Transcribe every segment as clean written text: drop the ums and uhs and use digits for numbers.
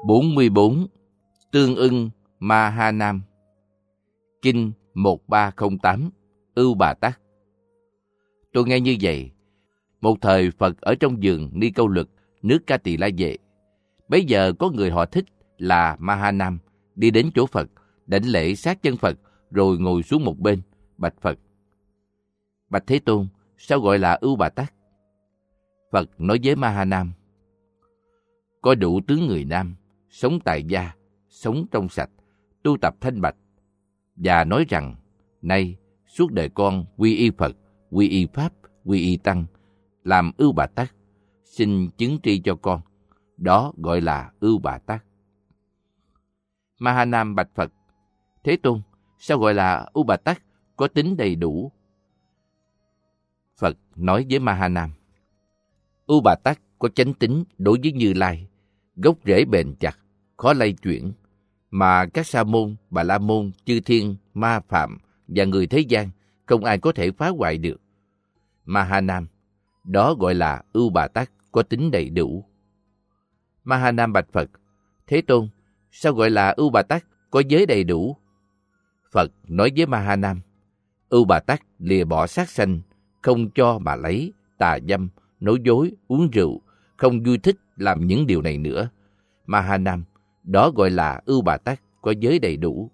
44. Tương ưng Ma Ha Nam. Kinh 1308. Ưu Bà Tát. Tôi nghe như vậy. Một thời Phật ở trong vườn Ni Câu Luật, nước Ca Tỳ La Vệ. Bấy giờ có người họ thích là Ma Ha Nam đi đến chỗ Phật, đảnh lễ sát chân Phật, rồi ngồi xuống một bên, bạch Phật: Bạch Thế Tôn, sao gọi là Ưu Bà Tát? Phật nói với Ma Ha Nam: Có đủ tướng người nam, sống tại gia, sống trong sạch, tu tập thanh bạch, và nói rằng: Nay suốt đời con quy y Phật, quy y Pháp, quy y Tăng, làm Ưu Bà Tát, xin chứng tri cho con. Đó gọi là Ưu Bà Tát. Ma Ha Nam bạch Phật: Thế Tôn, sao gọi là Ưu Bà Tát, có tính đầy đủ? Phật nói với Ma Ha Nam: Ưu Bà Tát có chánh tính đối với Như Lai, gốc rễ bền chặt, khó lay chuyển, mà các sa môn, bà la môn, chư thiên, ma phạm và người thế gian không ai có thể phá hoại được. Ma Ha Nam, đó gọi là Ưu Bà Tát có tính đầy đủ. Ma Ha Nam bạch Phật: Thế Tôn, sao gọi là Ưu Bà Tát có giới đầy đủ? Phật nói với Ma Ha Nam: Ưu Bà Tát lìa bỏ sát sanh, không cho mà lấy, tà dâm, nói dối, uống rượu, không vui thích làm những điều này nữa. Ma Ha Nam, đó gọi là Ưu Bà Tát có giới đầy đủ.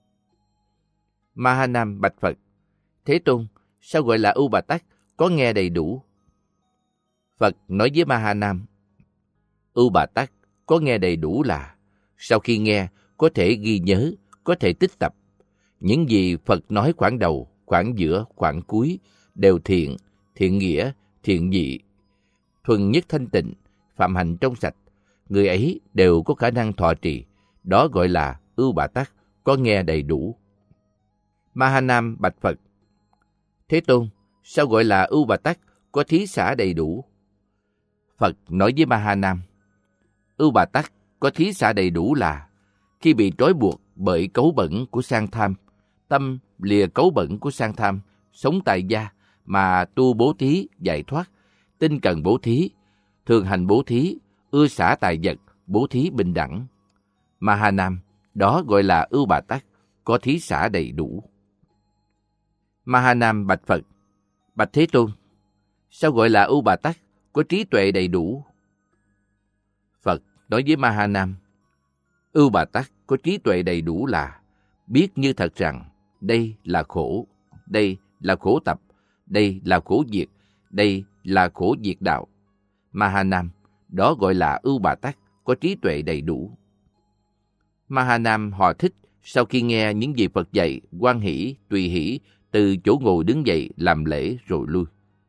Ma Ha Nam bạch Phật: Thế Tôn, sao gọi là Ưu Bà Tát có nghe đầy đủ? Phật nói với Ma Ha Nam: Ưu Bà Tát có nghe đầy đủ là sau khi nghe có thể ghi nhớ, có thể tích tập. Những gì Phật nói khoảng đầu, khoảng giữa, khoảng cuối đều thiện, thiện nghĩa, thiện dị, thuần nhất thanh tịnh, phạm hạnh trong sạch. Người ấy đều có khả năng thọ trì. Đó gọi là Ưu Bà Tát có nghe đầy đủ. Ma Ha Nam bạch Phật: Thế Tôn, sao gọi là Ưu Bà Tát có thí xả đầy đủ? Phật nói với Ma Ha Nam: Ưu Bà Tát có thí xả đầy đủ là khi bị trói buộc bởi cấu bẩn của sang tham, tâm lìa cấu bẩn của sang tham, sống tại gia mà tu bố thí giải thoát, tinh cần bố thí, thường hành bố thí, ưa xả tài vật, bố thí bình đẳng. Ma Ha Nam, đó gọi là Ưu Bà Tát có thí xả đầy đủ. Ma Ha Nam bạch Phật: Bạch Thế Tôn, sao gọi là Ưu Bà Tát có trí tuệ đầy đủ? Phật nói với Ma Ha Nam: Ưu Bà Tát có trí tuệ đầy đủ là biết như thật rằng đây là khổ, đây là khổ tập, đây là khổ diệt, đây là khổ diệt đạo. Ma Ha Nam, đó gọi là Ưu Bà Tát có trí tuệ đầy đủ. Ma Ha Nam họ thích sau khi nghe những gì Phật dạy, hoan hỷ, tùy hỷ, từ chỗ ngồi đứng dậy làm lễ rồi lui.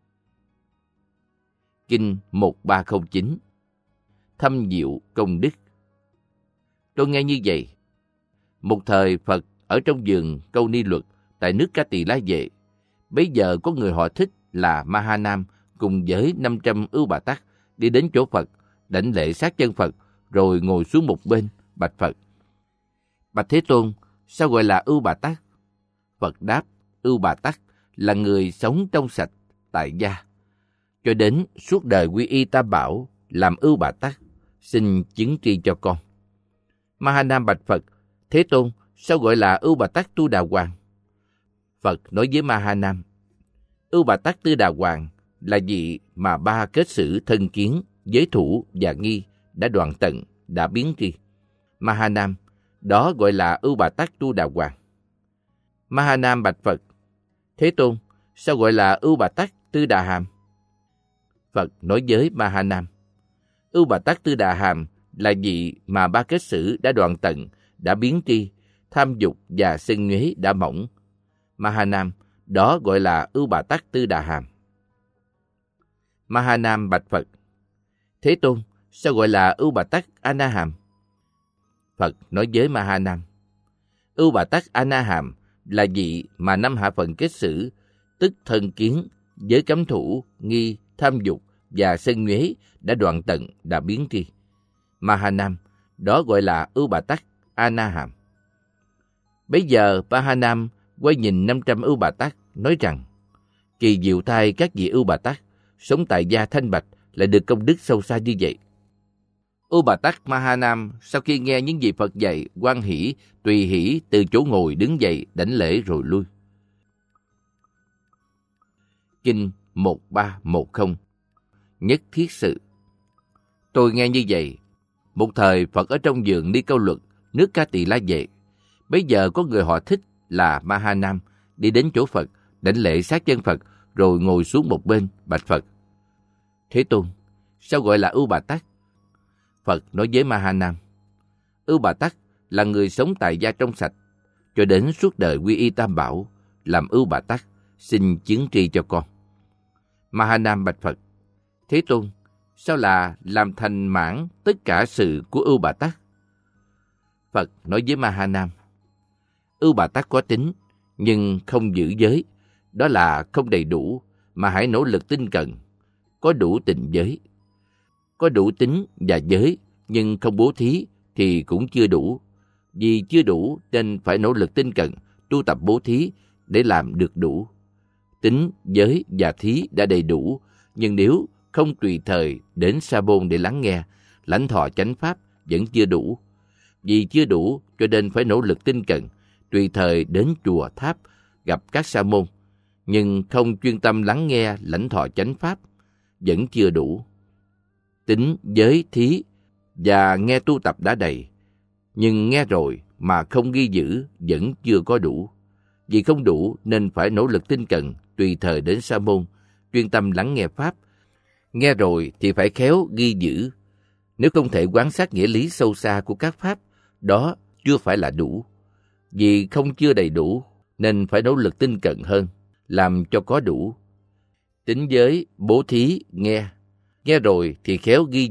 Kinh 1309. Thâm diệu công đức. Tôi nghe như vậy. Một thời Phật ở trong vườn Câu Ni Luật tại nước Ca Tỳ La Vệ. Bấy giờ có người họ thích là Ma Ha Nam cùng với 500 Ưu Bà Tát đi đến chỗ Phật, đảnh lễ sát chân Phật, rồi ngồi xuống một bên, bạch Phật: Bạch Thế Tôn, sao gọi là Ưu Bà Tát? Phật đáp: Ưu Bà Tát là người sống trong sạch, tại gia, cho đến suốt đời quy y Tam Bảo, làm Ưu Bà Tát, xin chứng tri cho con. Ma Ha Nam bạch Phật: Thế Tôn, sao gọi là Ưu Bà Tát Tu Đà Hoàng? Phật nói với Ma Ha Nam: Ưu Bà Tát Tu Đà Hoàng là vị mà ba kết sử thân kiến, giới thủ và nghi đã đoạn tận, đã biến tri. Ma Ha Nam, đó gọi là Ưu Bà Tát Tu Đà Hoàng. Ma Ha Nam bạch Phật: Thế Tôn, sao gọi là Ưu Bà Tát Tư Đà Hàm? Phật nói với Ma Ha Nam: Ưu Bà Tát Tư Đà Hàm là vị mà ba kết sử đã đoạn tận, đã biến tri, tham dục và sân nhuế đã mỏng. Ma Ha Nam, đó gọi là Ưu Bà Tát Tư Đà Hàm. Ma Ha Nam bạch Phật: Thế Tôn, sao gọi là Ưu Bà Tát A Na Hàm? Phật nói với Ma Ha Nam: Ưu Bà Tát A Na Hàm là vị mà năm hạ phận kết sử, tức thân kiến, giới cấm thủ, nghi, tham dục và sân nhuế đã đoạn tận, đã biến tri. Ma Ha Nam, đó gọi là Ưu Bà Tát A Na Hàm. Bấy giờ Ma Ha Nam quay nhìn 500 Ưu Bà Tát, nói rằng: Kỳ diệu thay các vị Ưu Bà Tát sống tại gia thanh bạch lại được công đức sâu xa như vậy. U Bà Tát Ma Ha Nam sau khi nghe những gì Phật dạy, hoan hỷ, tùy hỷ từ chỗ ngồi đứng dậy đảnh lễ rồi lui. Kinh 1310 Nhất thiết sự. Tôi nghe như vậy. Một thời Phật ở trong vườn Ni Câu Luật, nước Ca Tỳ La Vệ. Bấy giờ có người họ Thích là Ma Ha Nam đi đến chỗ Phật, đảnh lễ sát chân Phật, rồi ngồi xuống một bên bạch Phật: Thế Tôn, sao gọi là U Bà Tát? Phật nói với Ma Ha Nam: U Bà Tát là người sống tại gia trong sạch, cho đến suốt đời quy y Tam Bảo, làm U Bà Tát, xin chứng tri cho con. Ma Ha Nam bạch Phật: Thế Tôn, sao là làm thành mãn tất cả sự của U Bà Tát? Phật nói với Ma Ha Nam: U Bà Tát có tính, nhưng không giữ giới, đó là không đầy đủ, mà hãy nỗ lực tinh cần. Có đủ tịnh giới. Có đủ tính và giới, nhưng không bố thí thì cũng chưa đủ. Vì chưa đủ nên phải nỗ lực tinh cần, tu tập bố thí để làm được đủ. Tính, giới và thí đã đầy đủ, nhưng nếu không tùy thời đến Sa Môn để lắng nghe, lãnh thọ chánh pháp vẫn chưa đủ. Vì chưa đủ cho nên phải nỗ lực tinh cần, tùy thời đến chùa tháp gặp các sa môn, nhưng không chuyên tâm lắng nghe lãnh thọ chánh pháp vẫn chưa đủ. Tính, giới, thí và nghe tu tập đã đầy, nhưng nghe rồi mà không ghi giữ vẫn chưa có đủ. Vì không đủ nên phải nỗ lực tinh cần, tùy thời đến sa môn, chuyên tâm lắng nghe pháp. Nghe rồi thì phải khéo ghi giữ. Nếu không thể quan sát nghĩa lý sâu xa của các pháp, đó chưa phải là đủ. Vì không chưa đầy đủ nên phải nỗ lực tinh cận hơn, làm cho có đủ. Tính giới, bố thí, nghe. Nghe rồi thì khéo ghi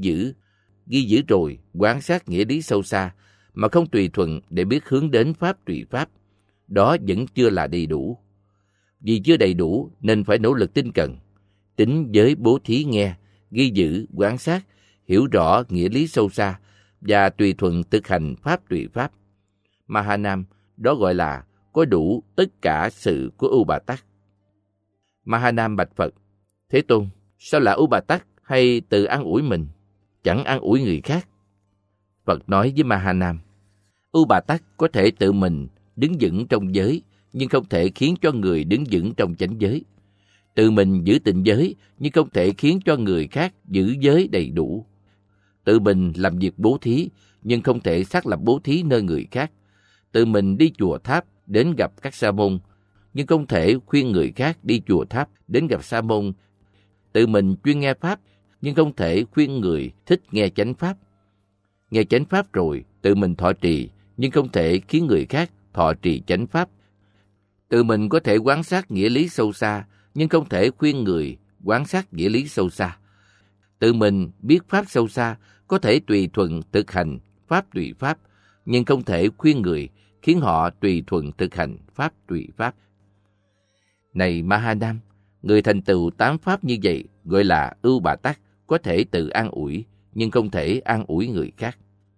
giữ rồi quan sát nghĩa lý sâu xa, mà không tùy thuận để biết hướng đến pháp tùy pháp. Đó vẫn chưa là đầy đủ. Vì chưa đầy đủ nên phải nỗ lực tinh cận. Tính giới, bố thí, nghe, ghi giữ, quan sát, hiểu rõ nghĩa lý sâu xa và tùy thuận thực hành pháp tùy pháp. Ma Ha Nam, đó gọi là có đủ tất cả sự của U Bà Tát. Ma Ha Nam bạch Phật: Thế Tôn, sao là U Bà Tát hay tự an ủi mình, chẳng an ủi người khác? Phật nói với Ma Ha Nam: U Bà Tát có thể tự mình đứng vững trong giới, nhưng không thể khiến cho người đứng vững trong chánh giới. Tự mình giữ tịnh giới, nhưng không thể khiến cho người khác giữ giới đầy đủ. Tự mình làm việc bố thí, nhưng không thể xác lập bố thí nơi người khác. Tự mình đi chùa tháp đến gặp các sa môn, nhưng không thể khuyên người khác đi chùa tháp đến gặp sa môn. Tự mình chuyên nghe pháp, nhưng không thể khuyên người thích nghe chánh pháp. Nghe chánh pháp rồi, tự mình thọ trì, nhưng không thể khiến người khác thọ trì chánh pháp. Tự mình có thể quan sát nghĩa lý sâu xa, nhưng không thể khuyên người quan sát nghĩa lý sâu xa. Tự mình biết pháp sâu xa, có thể tùy thuận thực hành pháp tùy pháp, nhưng không thể khuyên người khiến họ tùy thuận thực hành pháp tùy pháp. Này Ma Ha Nam, người thành tựu 8 pháp như vậy gọi là U Bà Tát, có thể tự an ủi, nhưng không thể an ủi người khác.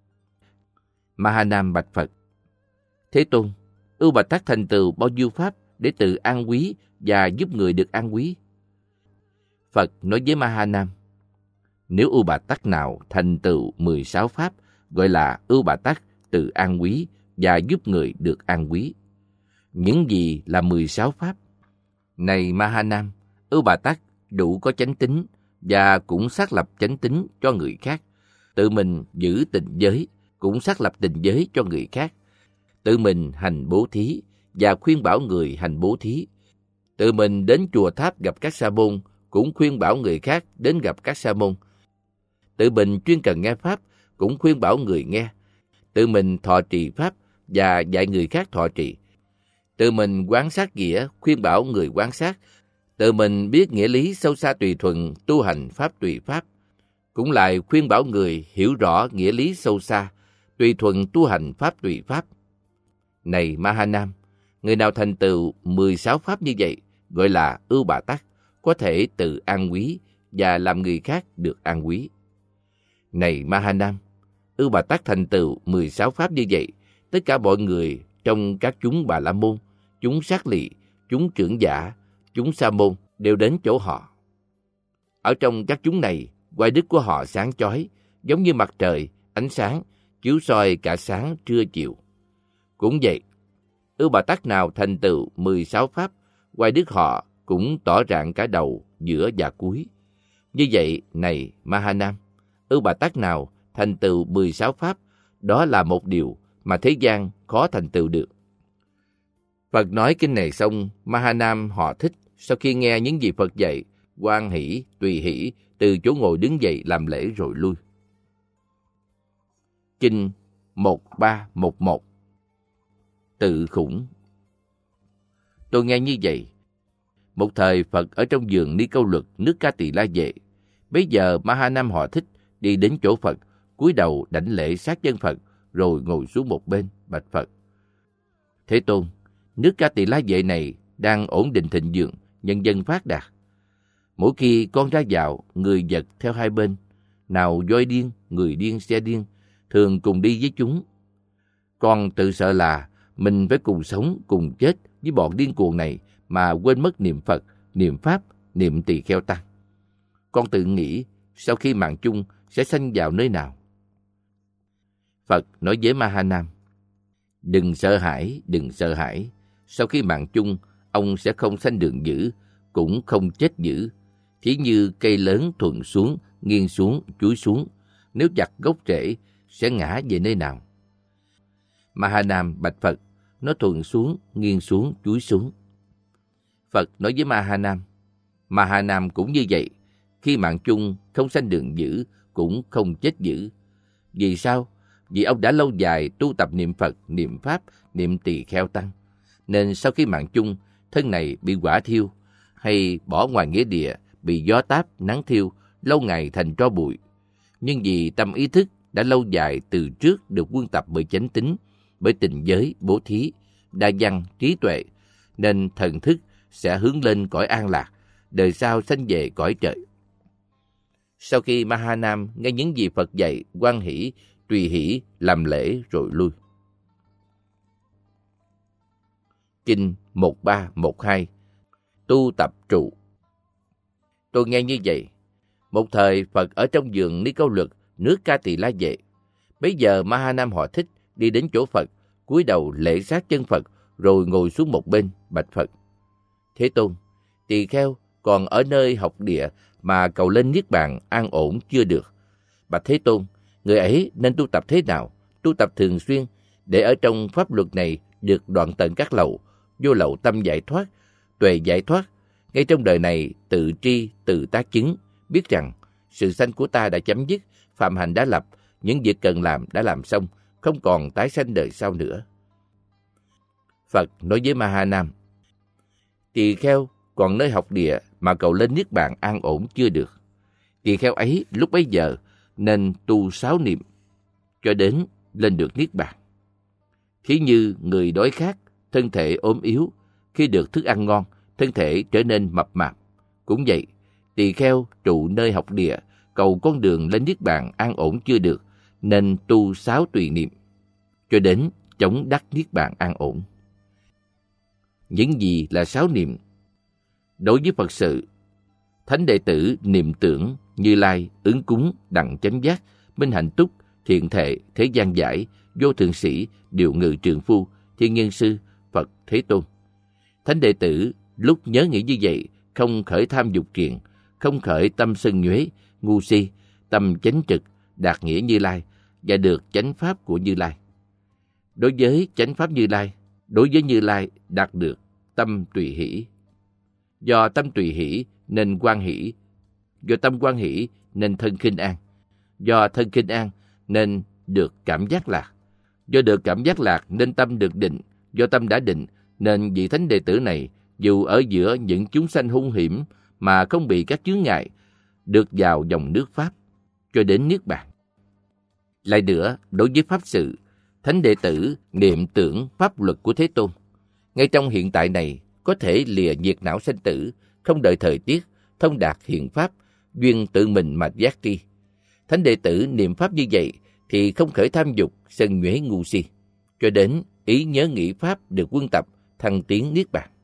Ma Ha Nam bạch Phật: Thế Tôn, U Bà Tát thành tựu bao nhiêu pháp để tự an quý và giúp người được an quý? Phật nói với Ma Ha Nam: Nếu U Bà Tát nào thành tựu 16 pháp, gọi là U Bà Tát tự an quý và giúp người được an quý. Những gì là 16 pháp? Này Ma Ha Nam, U Bà Tát đủ có chánh tín và cũng xác lập chánh tín cho người khác. Tự mình giữ tịnh giới, cũng xác lập tịnh giới cho người khác. Tự mình hành bố thí và khuyên bảo người hành bố thí. Tự mình đến chùa tháp gặp các sa môn, cũng khuyên bảo người khác đến gặp các sa môn. Tự mình chuyên cần nghe pháp, cũng khuyên bảo người nghe. Tự mình thọ trì pháp và dạy người khác thọ trì. Tự mình quán sát nghĩa, khuyên bảo người quán sát. Tự mình biết nghĩa lý sâu xa tùy thuận tu hành pháp tùy pháp, cũng lại khuyên bảo người hiểu rõ nghĩa lý sâu xa tùy thuận tu hành pháp tùy pháp. Này Ma Ha Nam, người nào thành tựu 16 pháp như vậy gọi là U Bà Tát, có thể tự an quý và làm người khác được an quý. Này Ma Ha Nam, U Bà Tát thành tựu 16 pháp như vậy, tất cả mọi người trong các chúng Bà La Môn, chúng Sát Lị, chúng Trưởng Giả, chúng Sa Môn đều đến chỗ họ. Ở trong các chúng này, oai đức của họ sáng chói, giống như mặt trời ánh sáng chiếu soi cả sáng trưa chiều. Cũng vậy, Ưu Bà Tắc nào thành tựu 16 pháp, ngoài đức họ cũng tỏ rạng cả đầu, giữa và cuối. Như vậy, này Mahanam, Ưu Bà Tắc nào thành tựu 16 pháp, đó là một điều mà thế gian khó thành tựu được. Phật nói kinh này xong, Mahanam họ Thích sau khi nghe những gì Phật dạy, hoan hỷ, tùy hỷ, từ chỗ ngồi đứng dậy làm lễ rồi lui. Kinh 1311. Tự khủng. Tôi nghe như vậy. Một thời Phật ở trong vườn Ni Câu Luật, nước Ca Tỳ La Vệ. Bấy giờ Mahanam họ Thích đi đến chỗ Phật, cúi đầu đảnh lễ sát chân Phật, rồi ngồi xuống một bên, bạch Phật: Thế Tôn, nước Ca Tỳ La Vệ này đang ổn định thịnh vượng, nhân dân phát đạt. Mỗi khi con ra vào, người vật theo hai bên, nào voi điên, người điên, xe điên, thường cùng đi với chúng. Con tự sợ là mình phải cùng sống, cùng chết với bọn điên cuồng này mà quên mất niệm Phật, niệm Pháp, niệm Tỳ Kheo Tăng. Con tự nghĩ sau khi mạng chung sẽ sanh vào nơi nào. Phật nói với Mahanam: Đừng sợ hãi, đừng sợ hãi. Sau khi mạng chung, ông sẽ không sanh đường dữ, cũng không chết dữ. Chỉ như cây lớn thuận xuống, nghiêng xuống, chúi xuống. Nếu chặt gốc rễ, sẽ ngã về nơi nào? Mahanam bạch Phật: Nó thuận xuống, nghiêng xuống, chúi xuống. Phật nói với Mahanam: Mahanam cũng như vậy. Khi mạng chung không sanh đường dữ, cũng không chết dữ. Vì sao? Vì ông đã lâu dài tu tập niệm Phật, niệm Pháp, niệm Tỳ Kheo Tăng, nên sau khi mạng chung, thân này bị hỏa thiêu, hay bỏ ngoài nghĩa địa, bị gió táp, nắng thiêu, lâu ngày thành tro bụi. Nhưng vì tâm ý thức đã lâu dài từ trước được quân tập bởi chánh tín, bởi tình giới, bố thí, đa văn, trí tuệ, nên thần thức sẽ hướng lên cõi an lạc, đời sau sanh về cõi trời. Sau khi Mahanam nghe những gì Phật dạy, hoan hỷ, tùy hỷ, làm lễ rồi lui. Kinh 1312. Tu tập trụ. Tôi nghe như vậy. Một thời Phật ở trong vườn Ni Câu Luật, nước Ca Tỳ La Vệ. Bấy giờ Mahanam họ Thích đi đến chỗ Phật, cúi đầu lễ sát chân Phật, rồi ngồi xuống một bên, bạch Phật: Thế Tôn, tỳ kheo còn ở nơi học địa mà cầu lên niết bàn an ổn chưa được. Bạch Thế Tôn, người ấy nên tu tập thế nào? Tu tập thường xuyên để ở trong pháp luật này được đoạn tận các lậu, vô lậu tâm giải thoát, tuệ giải thoát, ngay trong đời này tự tri, tự tác chứng, biết rằng sự sanh của ta đã chấm dứt, phạm hạnh đã lập, những việc cần làm đã làm xong, không còn tái sanh đời sau nữa. Phật nói với Mahanam: Tỳ kheo còn nơi học địa mà cầu lên niết bàn an ổn chưa được. Tỳ kheo ấy lúc bấy giờ nên tu 6 niệm cho đến lên được niết bàn. Thí như người đói khát, thân thể ốm yếu, khi được thức ăn ngon, thân thể trở nên mập mạp. Cũng vậy, tỳ kheo trụ nơi học địa, cầu con đường lên niết bàn an ổn chưa được, nên tu 6 tùy niệm cho đến chống đắc niết bàn an ổn. Những gì là 6 niệm? Đối với Phật sự, thánh đệ tử niệm tưởng Như Lai, ứng cúng, đặng chánh giác, minh hạnh túc, thiện thệ, thế gian giải, vô thượng sĩ, điều ngự trường phu, thiên nhân sư, Phật Thế Tôn. Thánh đệ tử lúc nhớ nghĩ như vậy, không khởi tham dục triền, không khởi tâm sân nhuế, ngu si, tâm chánh trực, đạt nghĩa Như Lai và được chánh pháp của Như Lai. Đối với chánh pháp Như Lai, đối với Như Lai đạt được tâm tùy hỷ. Do tâm tùy hỷ nên hoan hỷ, do tâm hoan hỷ nên thân khinh an, do thân khinh an nên được cảm giác lạc, do được cảm giác lạc nên tâm được định, do tâm đã định nên vị thánh đệ tử này dù ở giữa những chúng sanh hung hiểm mà không bị các chướng ngại, được vào dòng nước Pháp cho đến niết bàn. Lại nữa, đối với pháp sự, thánh đệ tử niệm tưởng pháp luật của Thế Tôn. Ngay trong hiện tại này, có thể lìa nhiệt não sanh tử, không đợi thời tiết, thông đạt hiện pháp, duyên tự mình mà giác tri. Thánh đệ tử niệm pháp như vậy thì không khởi tham dục, sân nhuế ngu si, cho đến ý nhớ nghĩ pháp được quân tập, thăng tiến niết bàn.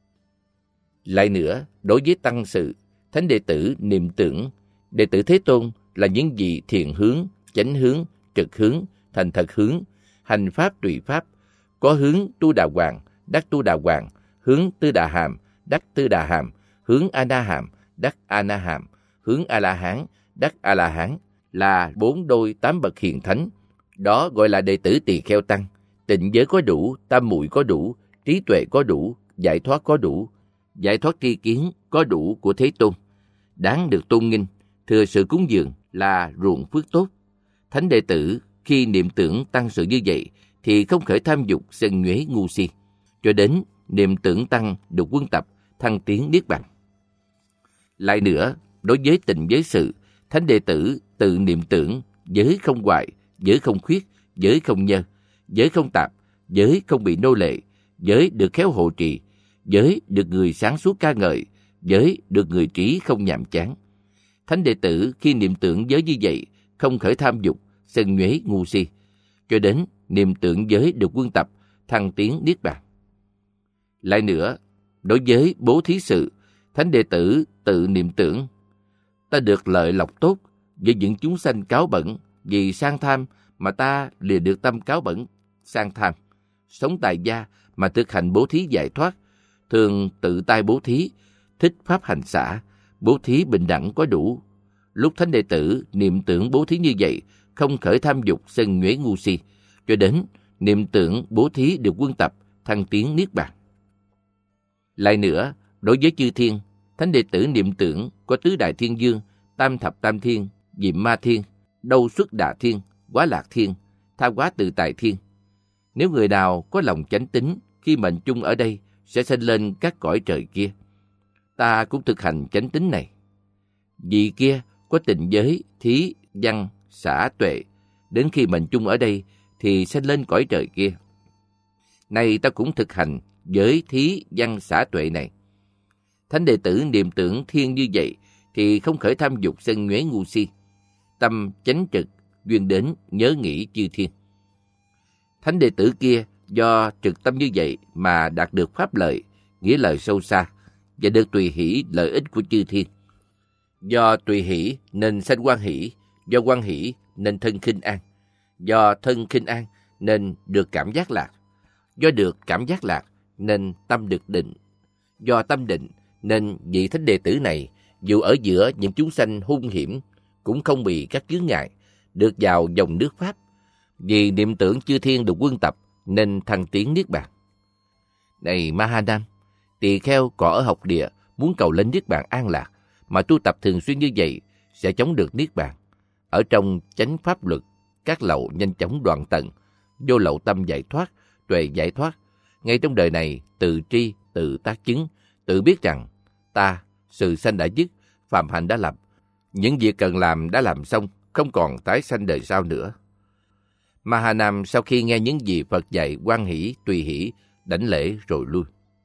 Lại nữa, đối với tăng sự, thánh đệ tử niệm tưởng đệ tử Thế Tôn là những gì thiện hướng, chánh hướng, trực hướng, thành thật hướng, hành pháp tùy pháp, có hướng tu đà hoàng, đắc tu đà hoàng, hướng tư đà hàm, đắc tư đà hàm, hướng a na hàm, đắc a na hàm, hướng a la hán, đắc a la hán, là 4 đôi 8 bậc hiền thánh. Đó gọi là đệ tử tỳ kheo tăng. Tịnh giới có đủ, tam muội có đủ, trí tuệ có đủ, giải thoát có đủ, giải thoát tri kiến có đủ của Thế Tôn, đáng được tôn nghinh, thừa sự cúng dường, là ruộng phước tốt. Thánh đệ tử khi niệm tưởng tăng sự như vậy thì không khởi tham dục, sân nhuế, ngu si, cho đến niệm tưởng tăng được quân tập, thăng tiến niết bàn. Lại nữa, đối với tịnh giới sự, thánh đệ tử tự niệm tưởng giới không hoại, giới không khuyết, giới không nhơ, giới không tạp, giới không bị nô lệ, giới được khéo hộ trì, giới được người sáng suốt ca ngợi, giới được người trí không nhàm chán. Thánh đệ tử khi niệm tưởng giới như vậy, không khởi tham dục, sân nhuế, ngu si, cho đến niệm tưởng giới được quân tập, thăng tiến niết bàn. Lại nữa, đối với bố thí sự, thánh đệ tử tự niệm tưởng ta được lợi lộc tốt với những chúng sanh cáo bẩn vì sang tham mà ta lìa được tâm cáo bẩn sang tham, sống tại gia mà thực hành bố thí giải thoát, thường tự tay bố thí, thích pháp hành xả, bố thí bình đẳng có đủ. Lúc thánh đệ tử niệm tưởng bố thí như vậy, không khởi tham dục, sân nhuế, ngu si, cho đến niệm tưởng bố thí được quân tập, thăng tiến niết bàn. Lại nữa, đối với chư thiên, thánh đệ tử niệm tưởng có tứ đại thiên dương, tam thập tam thiên, diệm ma thiên, đâu xuất đà thiên, quá lạc thiên, tha hóa tự tại thiên. Nếu người nào có lòng chánh tín, khi mệnh chung ở đây sẽ sinh lên các cõi trời kia. Ta cũng thực hành chánh tín này. Vị kia có tịnh giới, thí, văn, xả, tuệ, đến khi mệnh chung ở đây thì sinh lên cõi trời kia. Này ta cũng thực hành giới, thí, văn, xả, tuệ này. Thánh đệ tử niệm tưởng thiên như vậy thì không khởi tham dục, sân nhuế, ngu si, tâm chánh trực, duyên đến nhớ nghĩ chư thiên. Thánh đệ tử kia do trực tâm như vậy mà đạt được pháp lợi, nghĩa lợi sâu xa, và được tùy hỷ lợi ích của chư thiên. Do tùy hỷ nên sanh hoan hỷ, do hoan hỷ nên thân khinh an, do thân khinh an nên được cảm giác lạc, do được cảm giác lạc nên tâm được định, do tâm định nên vị thánh đệ tử này dù ở giữa những chúng sanh hung hiểm cũng không bị các chướng ngại, được vào dòng nước pháp. Vì niệm tưởng chư thiên được quân tập nên thăng tiến niết bàn. Này Mahanam, tỳ kheo còn ở học địa muốn cầu lên niết bàn an lạc mà tu tập thường xuyên như vậy sẽ chống được niết bàn. Ở trong chánh pháp luật, các lậu nhanh chóng đoạn tận, vô lậu tâm giải thoát, tuệ giải thoát. Ngay trong đời này, tự tri, tự tác chứng, tự biết rằng ta, sự sanh đã dứt, phạm hạnh đã lập, những việc cần làm đã làm xong, không còn tái sanh đời sau nữa. Mahanam sau khi nghe những gì Phật dạy hoan hỷ, tùy hỷ, đảnh lễ rồi lui.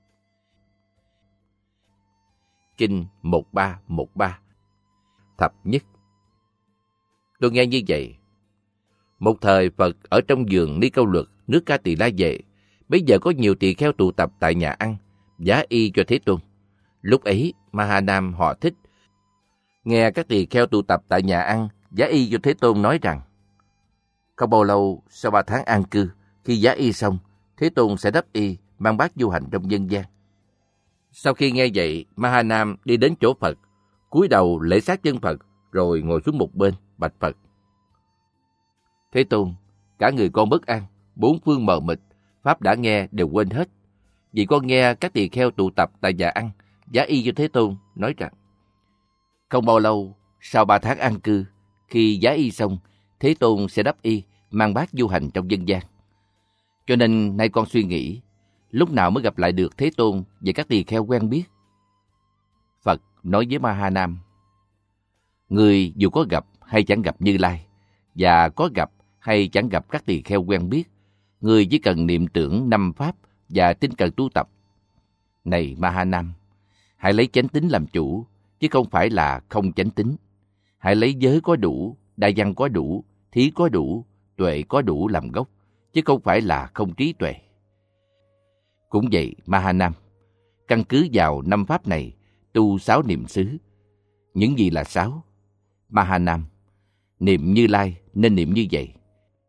Kinh 1313 Thập nhất. Tôi nghe như vậy. Một thời Phật ở trong vườn Ni Câu Luật, nước Ca Tỳ La Vệ. Bây giờ có nhiều tỳ kheo tụ tập tại nhà ăn, giá y cho Thế Tôn. Lúc ấy, Mahanam họ Thích nghe các tỳ kheo tụ tập tại nhà ăn, giá y cho Thế Tôn nói rằng, không bao lâu sau 3 tháng an cư, khi giá y xong, Thế Tôn sẽ đắp y, mang bát du hành trong dân gian. Sau khi nghe vậy, Mahanam đi đến chỗ Phật, cúi đầu lễ sát chân Phật, rồi ngồi xuống một bên, bạch Phật. Thế Tôn, cả người con bất an, 4 phương mờ mịt, Pháp đã nghe đều quên hết. Vì con nghe các tỳ kheo tụ tập tại nhà ăn, giá y cho Thế Tôn, nói rằng, không bao lâu, sau 3 tháng an cư, khi giá y xong, Thế Tôn sẽ đắp y, mang bát du hành trong dân gian. Cho nên nay con suy nghĩ, lúc nào mới gặp lại được Thế Tôn và các tỳ kheo quen biết? Phật nói với Mahanam, người dù có gặp hay chẳng gặp Như Lai, và có gặp hay chẳng gặp các tỳ kheo quen biết, người chỉ cần niệm tưởng 5 pháp và tinh cần tu tập. Này Mahanam, hãy lấy chánh tín làm chủ, chứ không phải là không chánh tín. Hãy lấy giới có đủ, đa văn có đủ, thí có đủ, tuệ có đủ làm gốc, chứ không phải là không trí tuệ. Cũng vậy, Mahanam, căn cứ vào 5 pháp này, tu 6 niệm xứ. Những gì là 6? Mahanam, niệm Như Lai nên niệm như vậy.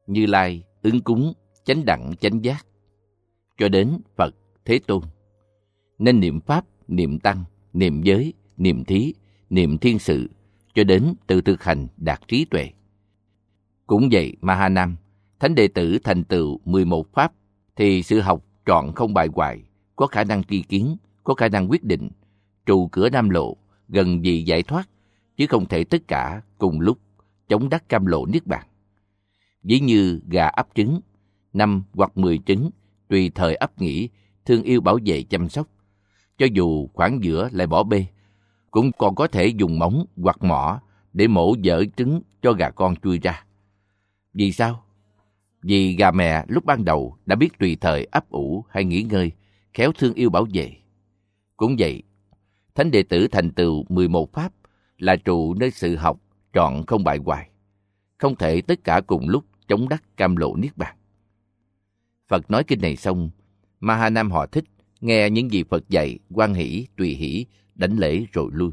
Như Lai, ứng cúng, chánh đẳng, chánh giác, cho đến Phật, Thế Tôn. Nên niệm Pháp, niệm Tăng, niệm giới, niệm thí, niệm thiên sự, cho đến tự thực hành đạt trí tuệ. Cũng vậy, Mahanam, thánh đệ tử thành tựu 11 Pháp, thì sự học trọn không bại hoại, có khả năng tri kiến, có khả năng quyết định, trụ cửa Nam Lộ, gần gì giải thoát, chứ không thể tất cả cùng lúc chống đắc cam lộ niết bàn. Ví như gà ấp trứng, 5 hoặc 10 trứng, tùy thời ấp nghỉ, thương yêu bảo vệ chăm sóc. Cho dù khoảng giữa lại bỏ bê, cũng còn có thể dùng móng hoặc mỏ để mổ dở trứng cho gà con chui ra. Vì sao? Vì gà mẹ lúc ban đầu đã biết tùy thời ấp ủ hay nghỉ ngơi, khéo thương yêu bảo vệ. Cũng vậy, thánh đệ tử thành tựu 11 Pháp là trụ nơi sự học trọn không bại hoại, không thể tất cả cùng lúc chống đắc cam lộ niết bàn. Phật nói kinh này xong, Mahanam họ Thích nghe những gì Phật dạy, hoan hỷ, tùy hỷ, đảnh lễ rồi lui.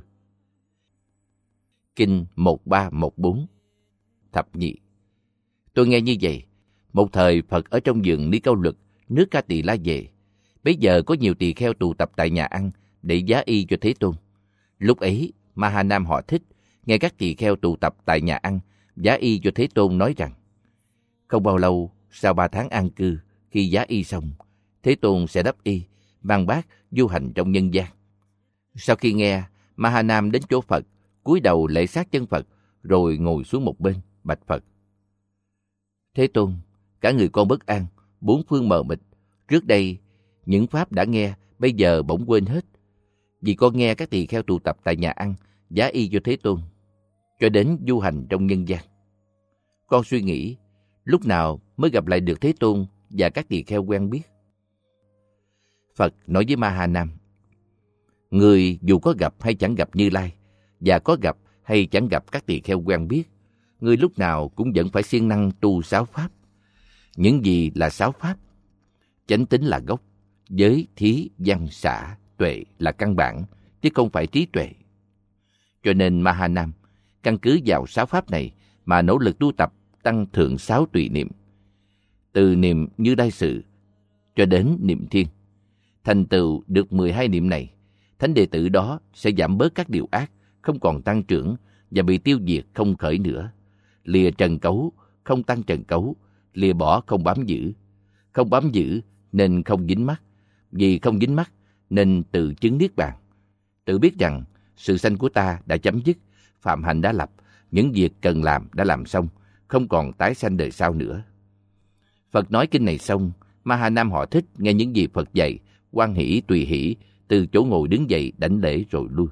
Kinh 1314. Thập nhị. Tôi nghe như vậy, một thời Phật ở trong vườn Ni Câu Luật, nước Ca Tỳ La về. Bấy giờ có nhiều tỳ kheo tụ tập tại nhà ăn để giá y cho Thế Tôn. Lúc ấy, Mahanam họ Thích nghe các tỳ kheo tụ tập tại nhà ăn giá y cho Thế Tôn nói rằng: không bao lâu, sau 3 tháng an cư, khi giá y xong, Thế Tôn sẽ đắp y, mang bát du hành trong nhân gian. Sau khi nghe, Mahanam đến chỗ Phật, cúi đầu lễ sát chân Phật, rồi ngồi xuống một bên, bạch Phật: Thế Tôn, cả người con bất an, bốn phương mờ mịt. Trước đây, những pháp đã nghe, bây giờ bỗng quên hết. Vì con nghe các tỳ kheo tụ tập tại nhà ăn, giá y cho Thế Tôn, cho đến du hành trong nhân gian. Con suy nghĩ, lúc nào mới gặp lại được Thế Tôn và các tỳ kheo quen biết? Phật nói với Mahanam: người dù có gặp hay chẳng gặp Như Lai, và có gặp hay chẳng gặp các tỳ kheo quen biết, người lúc nào cũng vẫn phải siêng năng tu 6 pháp. Những gì là 6 pháp? Chánh tín là gốc, giới, thí, văn, xả, tuệ là căn bản, chứ không phải trí tuệ. Cho nên Mahanam căn cứ vào 6 pháp này mà nỗ lực tu tập tăng thượng 6 tùy niệm. Từ niệm Như Lai sự cho đến niệm thiên. Thành tựu được 12 niệm này, thánh đệ tử đó sẽ giảm bớt các điều ác, không còn tăng trưởng và bị tiêu diệt không khởi nữa. Lìa trần cấu, không tăng trần cấu, lìa bỏ không bám giữ. Không bám giữ nên không dính mắc, vì không dính mắc nên tự chứng niết bàn. Tự biết rằng sự sanh của ta đã chấm dứt, phạm hạnh đã lập, những việc cần làm đã làm xong, không còn tái sanh đời sau nữa. Phật nói kinh này xong, Mahanam họ Thích nghe những gì Phật dạy, hoan hỷ tùy hỷ, từ chỗ ngồi đứng dậy đảnh lễ rồi lui.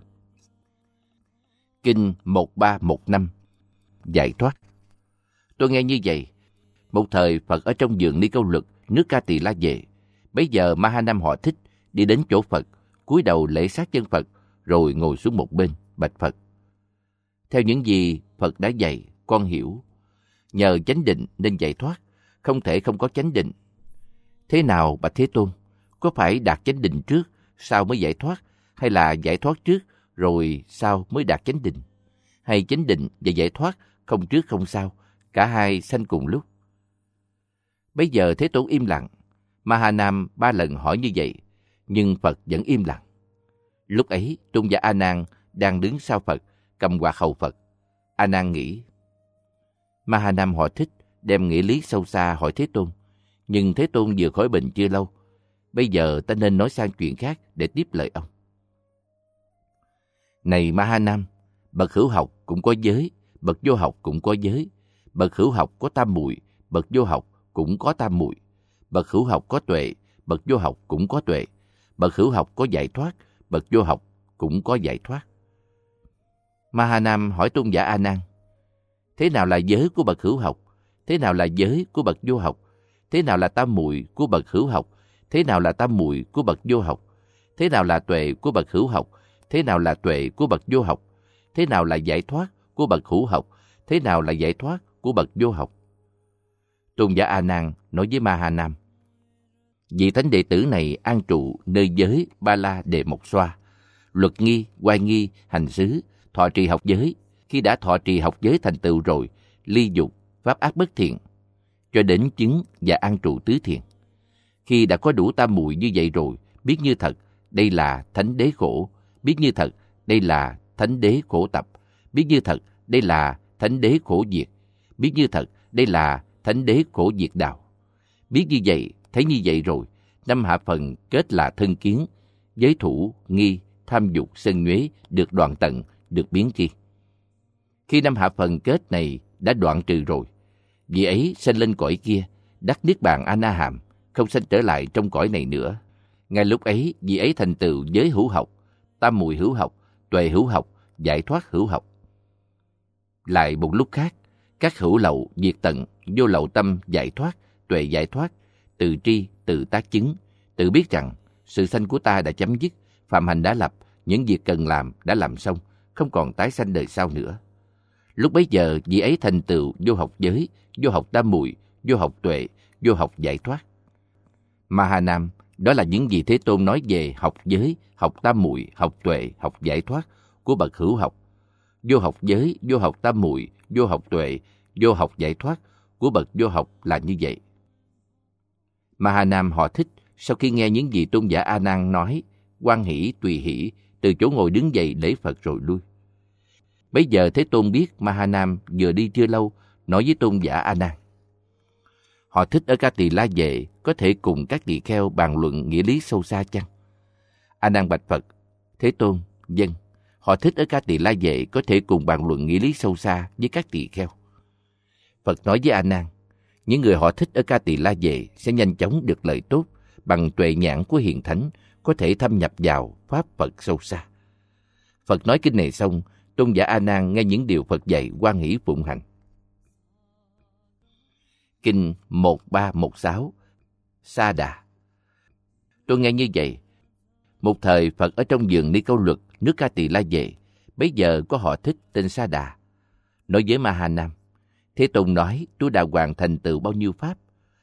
Kinh 1315. Giải thoát. Tôi nghe như vậy, một thời Phật ở trong vườn Ni Câu Luật, nước Ca Tỳ La về. Bấy giờ Mahanam họ Thích đi đến chỗ Phật, cúi đầu lễ sát chân Phật, rồi ngồi xuống một bên, bạch Phật: theo những gì Phật đã dạy, con hiểu. Nhờ chánh định nên giải thoát, không thể không có chánh định. Thế nào bạch Thế Tôn? Có phải đạt chánh định trước, sau mới giải thoát, hay là giải thoát trước, rồi sau mới đạt chánh định? Hay chánh định và giải thoát không trước không sau, cả hai sanh cùng lúc? Bây giờ Thế Tôn im lặng. Mahanam 3 lần hỏi như vậy, nhưng Phật vẫn im lặng. Lúc ấy, Tôn giả A Nan đang đứng sau Phật, cầm quạt hầu Phật. A Nan nghĩ: Mahanam họ Thích đem nghĩa lý sâu xa hỏi Thế Tôn, nhưng Thế Tôn vừa khỏi bệnh chưa lâu. Bây giờ ta nên nói sang chuyện khác để tiếp lời ông. Này Mahanam, bậc hữu học cũng có giới, bậc vô học cũng có giới. Bậc hữu học có tam muội, bậc vô học cũng có tam muội. Bậc hữu học có tuệ, bậc vô học cũng có tuệ. Bậc hữu học có giải thoát, bậc vô học cũng có giải thoát. Mahanam hỏi Tôn giả A Nan: thế nào là giới của bậc hữu học? Thế nào là giới của bậc vô học? Thế nào là tam muội của bậc hữu học? Thế nào là tam muội của bậc vô học? Thế nào là tuệ của bậc hữu học? Thế nào là tuệ của bậc vô học? Thế nào là giải thoát của bậc hữu học? Thế nào là giải thoát của bậc vô học? Tôn giả A Nan nói với Mahanam: vị thánh đệ tử này an trụ nơi giới Ba La Đề Mộc Xoa, luật nghi, oai nghi, hành xứ, thọ trì học giới. Khi đã thọ trì học giới thành tựu rồi, ly dục, pháp ác bất thiện. cho đến chứng và an trụ tứ thiền. Khi đã có đủ tam muội như vậy rồi, biết như thật đây là thánh đế khổ, biết như thật đây là thánh đế khổ tập, biết như thật đây là thánh đế khổ diệt, biết như thật đây là thánh đế khổ diệt đạo. Biết như vậy, thấy như vậy rồi, năm hạ phần kết là thân kiến, giới thủ, nghi, tham dục, sân nhuế được đoạn tận, được biến tri. Khi năm hạ phần kết này đã đoạn trừ rồi, vị ấy sanh lên cõi kia, đắc niết bàn A Na Hàm, không sanh trở lại trong cõi này nữa. Ngay lúc ấy, vị ấy thành tựu giới hữu học, tam muội hữu học, tuệ hữu học, giải thoát hữu học. Lại một lúc khác, các hữu lậu diệt tận, vô lậu tâm giải thoát, tuệ giải thoát, tự tri, tự tác chứng, tự biết rằng sự sanh của ta đã chấm dứt, phạm hành đã lập, những việc cần làm đã làm xong, không còn tái sanh đời sau nữa. Lúc bấy giờ, vị ấy thành tựu vô học giới, vô học tam muội, vô học tuệ, vô học giải thoát. Mahanam, đó là những gì Thế Tôn nói về học giới, học tam muội, học tuệ, học giải thoát của bậc hữu học. Vô học giới, vô học tam muội, vô học tuệ, vô học giải thoát của bậc vô học là như vậy. Mahanam họ thích sau khi nghe những gì tôn giả A Nan nói, hoan hỷ tùy hỷ, từ chỗ ngồi đứng dậy lễ Phật rồi lui. Bấy giờ Thế Tôn biết Mahanam vừa đi chưa lâu, nói với tôn giả A Nan: Họ thích ở Ca Tỳ La Vệ có thể cùng các tỳ kheo bàn luận nghĩa lý sâu xa chăng? A Nan bạch Phật: Thế Tôn, vâng. Họ thích ở Ca Tỳ La Vệ có thể cùng bàn luận nghĩa lý sâu xa với các tỳ kheo. Phật nói với A Nan: Những người họ thích ở Ca Tỳ La Vệ sẽ nhanh chóng được lợi tốt, bằng tuệ nhãn của hiền thánh, có thể thâm nhập vào pháp Phật sâu xa. Phật nói kinh này xong, tôn giả A Nan nghe những điều Phật dạy hoan hỷ phụng hành. Kinh 1316 Sa Đà. Tôi nghe như vậy. Một thời Phật ở trong vườn Ni Câu Luật, nước Ca Tỳ La Vệ, bấy giờ có họ thích tên Sa Đà. Nói với Mahanam: Thế Tôn nói tôi đã hoàn thành tựu bao nhiêu pháp?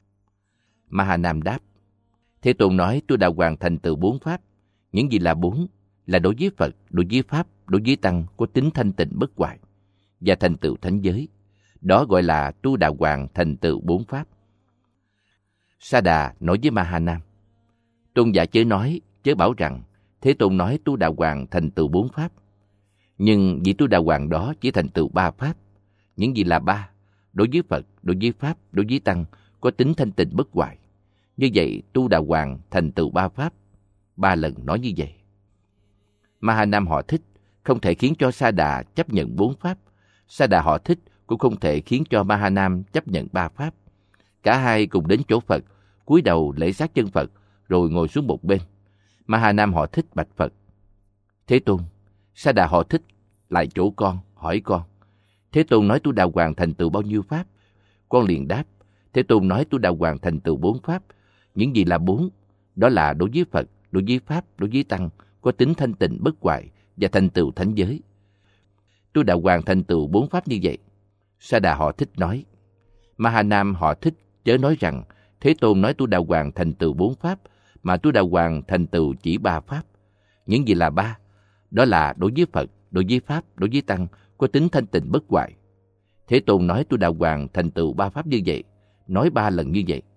Mahanam đáp: Thế Tôn nói tôi đã hoàn thành tựu 4 pháp. Những gì là 4? Là đối với Phật, đối với Pháp, đối với Tăng có tính thanh tịnh bất hoại và thành tựu thánh giới. Đó gọi là tu đà hoàng thành tựu 4 pháp. Sa Đà nói với Mahanam: Tôn giả chớ nói, chớ bảo rằng Thế Tôn nói tu đà hoàng thành tựu 4 pháp. Nhưng vị tu đà hoàng đó chỉ thành tựu 3 pháp. Những gì là 3? Đối với Phật, đối với Pháp, đối với Tăng có tính thanh tịnh bất hoại. Như vậy tu đà hoàng thành tựu 3 pháp. 3 lần nói như vậy. Mahanam họ thích không thể khiến cho Sa Đà chấp nhận 4 pháp. Sa Đà họ thích cũng không thể khiến cho Mahanam chấp nhận 3 pháp. Cả hai cùng đến chỗ Phật, cúi đầu lễ sát chân Phật, rồi ngồi xuống một bên. Mahanam họ thích bạch Phật: Thế Tôn, Sa Đà họ thích lại chỗ con, hỏi con: Thế Tôn nói tu đà hoàng thành tựu bao nhiêu pháp? Con liền đáp: Thế Tôn nói tu đà hoàng thành tựu 4 pháp. Những gì là 4? Đó là đối với Phật, đối với Pháp, đối với Tăng có tính thanh tịnh bất hoại và thành tựu thánh giới. Tu đà hoàng thành tựu 4 pháp như vậy. Sa Đà họ thích nói: Mahanam họ thích chớ nói rằng Thế Tôn nói tu đà hoàng thành tựu 4 pháp, mà tu đà hoàng thành tựu chỉ 3 pháp. Những gì là 3? Đó là đối với Phật, đối với Pháp, đối với Tăng có tính thanh tịnh bất hoại. Thế Tôn nói tu đà hoàng thành tựu 3 pháp như vậy, nói 3 lần như vậy.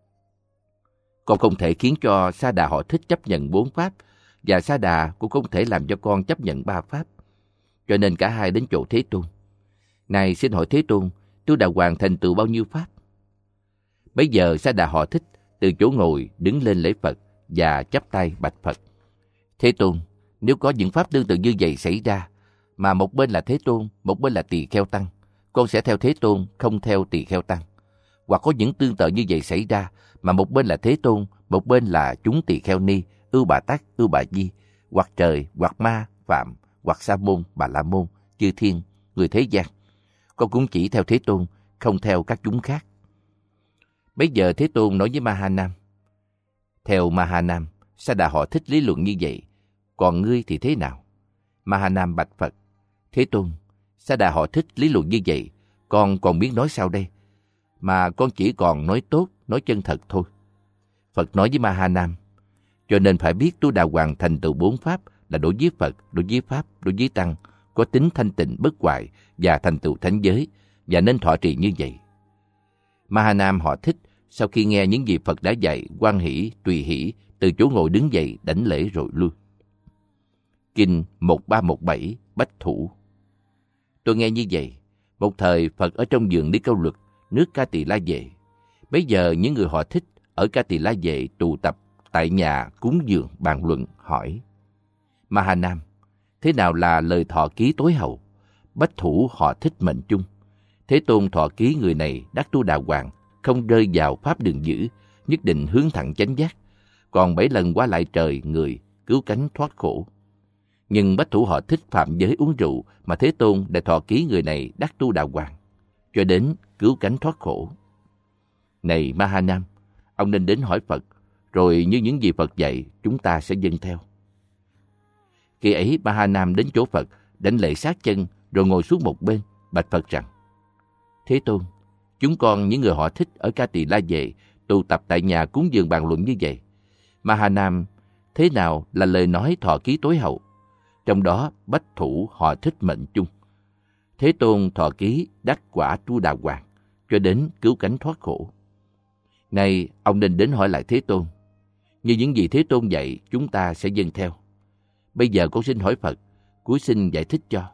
Con không thể khiến cho Sa Đà họ thích chấp nhận 4 pháp, và Sa Đà cũng không thể làm cho con chấp nhận 3 pháp. Cho nên cả hai đến chỗ Thế Tôn: Này xin hỏi Thế Tôn, tu đà hoàng thành tựu bao nhiêu pháp? Bấy giờ Sa Đà họ thích từ chỗ ngồi đứng lên lễ Phật và chắp tay bạch Phật: Thế Tôn, nếu có những pháp tương tự như vậy xảy ra, mà một bên là Thế Tôn, một bên là tỳ kheo tăng, con sẽ theo Thế Tôn, không theo tỳ kheo tăng. Hoặc có những tương tự như vậy xảy ra, mà một bên là Thế Tôn, một bên là chúng tỳ kheo ni, Ưu Bà Tắc, Ưu Bà Di, hoặc trời, hoặc ma, phạm, hoặc Sa môn, Bà La môn, chư thiên, người thế gian, con cũng chỉ theo Thế Tôn, không theo các chúng khác. Bấy giờ Thế Tôn nói với Mahanam: Theo Mahanam, Sa Đà họ thích lý luận như vậy, còn ngươi thì thế nào? Mahanam bạch Phật: Thế Tôn, Sa Đà họ thích lý luận như vậy, con còn biết nói sao đây? Mà con chỉ còn nói tốt, nói chân thật thôi. Phật nói với Mahanam: Cho nên phải biết tu đà hoàng thành tựu 4 pháp là đối với Phật, đối với Pháp, đối với Tăng có tính thanh tịnh bất hoại và thành tựu thánh giới, và nên thọ trì như vậy. Mahanam họ Thích sau khi nghe những gì Phật đã dạy, hoan hỷ, tùy hỷ, từ chỗ ngồi đứng dậy, đảnh lễ rồi lui. Kinh 1317 Bách Thủ. Tôi nghe như vậy, một thời Phật ở trong vườn Ni Câu Luật, nước Ca Tỳ La Vệ. Bây giờ những người họ Thích ở Ca Tỳ La Vệ tụ tập tại nhà cúng dường bàn luận hỏi: Mahanam, thế nào là lời thọ ký tối hậu? Bách Thủ họ Thích mệnh chung. Thế Tôn thọ ký người này đắc tu đà hoàng, không rơi vào pháp đường dữ, nhất định hướng thẳng chánh giác, còn 7 lần qua lại trời người, cứu cánh thoát khổ. Nhưng Bách Thủ họ Thích phạm giới uống rượu, mà Thế Tôn đã thọ ký người này đắc tu đà hoàng, cho đến cứu cánh thoát khổ. Này Mahanam, ông nên đến hỏi Phật, rồi như những gì Phật dạy, chúng ta sẽ dâng theo. Khi ấy Mahanam đến chỗ Phật, đảnh lễ sát chân, rồi ngồi xuống một bên, bạch Phật rằng: Thế Tôn, chúng con những người họ Thích ở Ca Tỳ La Vệ tụ tập tại nhà cúng dường bàn luận như vậy. Mahanam, thế nào là lời nói thọ ký tối hậu? Trong đó Bách Thủ họ Thích mệnh chung. Thế Tôn thọ ký đắc quả tu đà hoàng, cho đến cứu cánh thoát khổ. Này, ông nên đến hỏi lại Thế Tôn. Như những gì Thế Tôn dạy, chúng ta sẽ dâng theo. Bây giờ con xin hỏi Phật, cuối xin giải thích cho.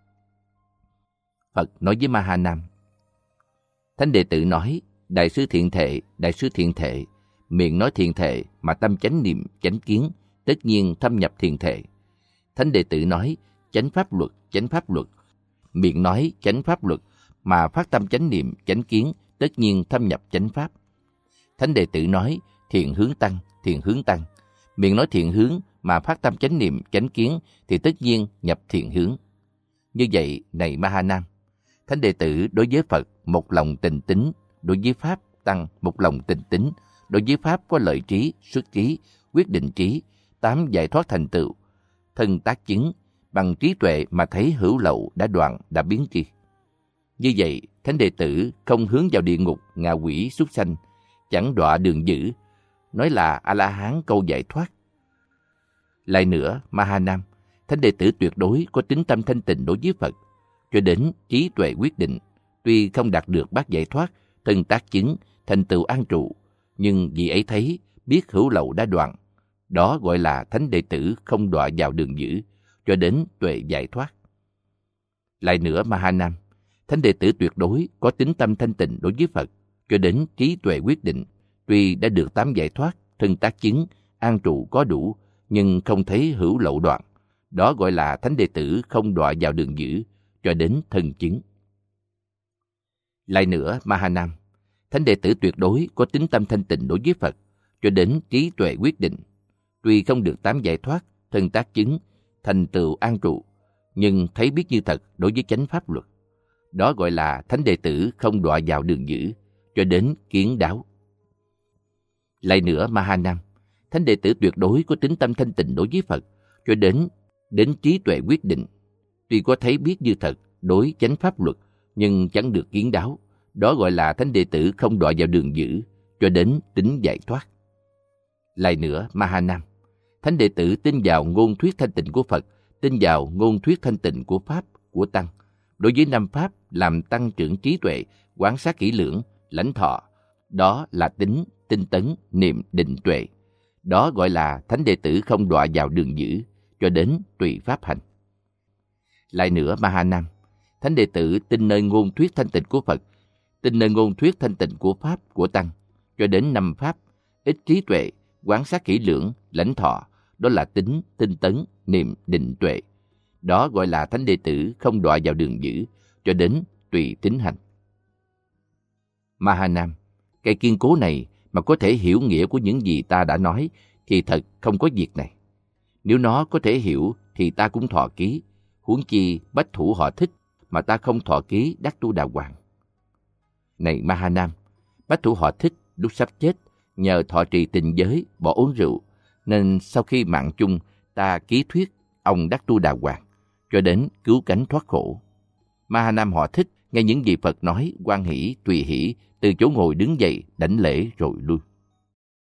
Phật nói với Mahanam: Thánh đệ tử nói: Đại sư thiện thệ, đại sư thiện thệ. Miệng nói thiện thệ mà tâm chánh niệm, chánh kiến, tất nhiên thâm nhập thiện thệ. Thánh đệ tử nói: Chánh pháp luật, chánh pháp luật. Miệng nói chánh pháp luật mà phát tâm chánh niệm, chánh kiến, tất nhiên thâm nhập chánh pháp. Thánh đệ tử nói: Thiện hướng tăng, thiện hướng tăng. Miệng nói thiện hướng mà phát tâm chánh niệm, chánh kiến, thì tất nhiên nhập thiện hướng. Như vậy, này Mahanam, thánh đệ tử đối với Phật một lòng tình tín, đối với Pháp tăng một lòng tình tín, đối với Pháp có lợi trí, xuất trí, quyết định trí, 8 giải thoát thành tựu, thân tác chứng, bằng trí tuệ mà thấy hữu lậu đã đoạn, đã biến tri. Như vậy, thánh đệ tử không hướng vào địa ngục, ngạ quỷ, súc sanh, chẳng đọa đường dữ, nói là A-la-hán câu giải thoát. Lại nữa, Mahanam, thánh đệ tử tuyệt đối có tín tâm thanh tịnh đối với Phật, cho đến trí tuệ quyết định, tuy không đạt được bát giải thoát, thân tác chứng, thành tựu an trụ, nhưng vì ấy thấy, biết hữu lậu đã đoạn. Đó gọi là thánh đệ tử không đọa vào đường dữ, cho đến tuệ giải thoát. Lại nữa Mahanam, thánh đệ tử tuyệt đối có tín tâm thanh tịnh đối với Phật, cho đến trí tuệ quyết định, tuy đã được 8 giải thoát, thân tác chứng, an trụ có đủ, nhưng không thấy hữu lậu đoạn. Đó gọi là thánh đệ tử không đọa vào đường dữ, cho đến thân chứng. Lại nữa Mahanam, thánh đệ tử tuyệt đối có tín tâm thanh tịnh đối với Phật, cho đến trí tuệ quyết định, tuy không được 8 giải thoát, thân tác chứng, thành tựu an trụ, nhưng thấy biết như thật đối với chánh pháp luật. Đó gọi là thánh đệ tử không đọa vào đường dữ, cho đến kiến đáo. Lại nữa Mahanam, thánh đệ tử tuyệt đối có tín tâm thanh tịnh đối với Phật, cho đến trí tuệ quyết định, tuy có thấy biết như thật đối chánh pháp luật, nhưng chẳng được kiến đáo. Đó gọi là thánh đệ tử không đọa vào đường dữ, cho đến tính giải thoát. Lại nữa Mahanam, thánh đệ tử tin vào ngôn thuyết thanh tịnh của Phật, tin vào ngôn thuyết thanh tịnh của Pháp, của Tăng, đối với 5 Pháp làm tăng trưởng trí tuệ, quán sát kỹ lưỡng, lãnh thọ. Đó là tính, tinh tấn, niệm, định, tuệ. Đó gọi là thánh đệ tử không đọa vào đường dữ, cho đến tùy pháp hành. Lại nữa Mahanam, thánh đệ tử tin nơi ngôn thuyết thanh tịnh của Phật, tin nơi ngôn thuyết thanh tịnh của Pháp, của Tăng, cho đến 5 Pháp, ít trí tuệ, quán sát kỹ lưỡng, lãnh thọ. Đó là tính, tinh tấn, niệm, định, tuệ. Đó gọi là thánh đệ tử không đọa vào đường dữ, cho đến tùy tín hành. Mahanam, cái kiên cố này mà có thể hiểu nghĩa của những gì ta đã nói, thì thật không có việc này. Nếu nó có thể hiểu, thì ta cũng thọ ký. Huống chi Bách Thủ họ Thích mà ta không thọ ký đắc tu đà hoàng. Này Mahanam, Bách Thủ họ Thích lúc sắp chết, nhờ thọ trì tình giới, bỏ uống rượu, nên sau khi mạng chung, ta ký thuyết ông đắc tu đà hoàng, cho đến cứu cánh thoát khổ. Mahanam họ Thích nghe những gì Phật nói, hoan hỷ, tùy hỷ, từ chỗ ngồi đứng dậy, đảnh lễ rồi lui.